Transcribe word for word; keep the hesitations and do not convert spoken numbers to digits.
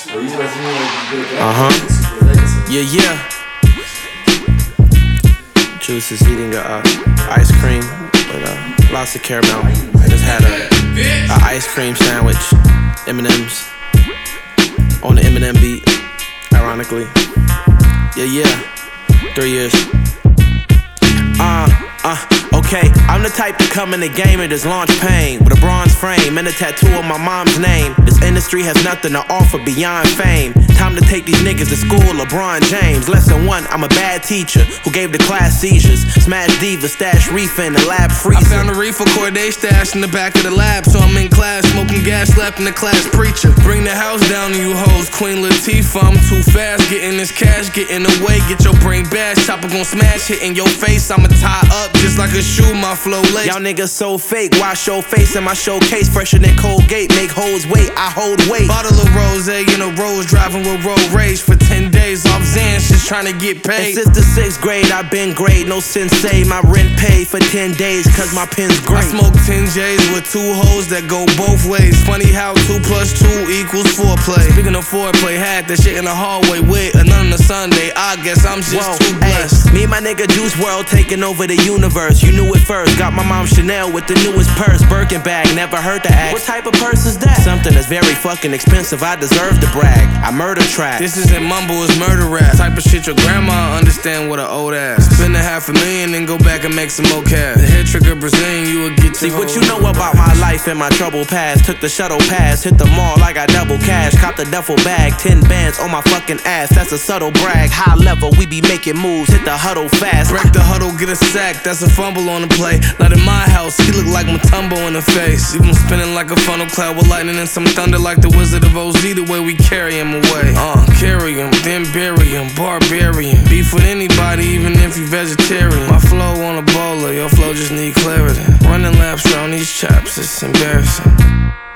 Uh-huh. Yeah, yeah. Juice is eating a uh, ice cream with uh, lots of caramel. I just had a, a ice cream sandwich, M and M's, on the Eminem beat, ironically. Yeah, yeah. Three years. Uh, uh, okay. I'm the type to come in the game and just launch pain with a bronze frame and a tattoo of my mom's name. This industry has nothing to offer beyond fame. Time to take these niggas to school, LeBron James. Lesson one, I'm a bad teacher who gave the class seizures. Smash divas, stash reefer in the lab freezer. I found a reefer Corday stash in the back of the lab, so I'm in class smoking gas, slapping the class preacher. Bring the house down to you hoes, Queen Latifah. I'm too fast, getting this cash, getting away. Get your brain bashed, chopper gon' smash, hitting your face. I'ma tie up just like a shoe, my flow lace. Y'all niggas so fake, wash your face in my showcase. Fresher than Colgate, make hoes wait, I hold weight. Bottle of rose in a rose, driving with road rage for ten days off Xans, just trying to get paid. And since the sixth grade, I've been great, no sensei. My rent paid for ten days, cause my pen's great. I smoke ten J's with two hoes that go both ways. Funny how two plus two equals foreplay. Speaking of foreplay, had that shit in the hallway with another Sunday. I guess I'm just Whoa, too blessed. Ay, me and my nigga Juice world taking over the universe. You knew it first, got my mom Chanel with the newest purse. Birkin bag, never heard the act. What type of purse is that? Something that's very fucking expensive, I deserve to brag. I murder track. This isn't mumble, it's murder rap. Type of shit your grandma understand with an old ass. Spend a half a million and go back and make some more cash. The head trigger Brazilian, you would get to. See what you know about my life and my trouble past. Took the shuttle pass, hit the mall, I got double cash. Cop the duffel bag, ten bands on my fucking ass. That's a subtle brag. High level, we be making moves, hit the huddle fast. Break the huddle, get a sack, that's a fumble on the play. Not in my house, he look like Mutombo in the face. Leave him spinning like a funnel cloud with lightning and some thunder like the Wizard of Oz. The way we carry him away. Uh, carry him, then bury him, barbarian. Beef with anybody, even if you vegetarian. My flow on a bowler, your flow just need clarity. Running laps around these chaps, it's embarrassing.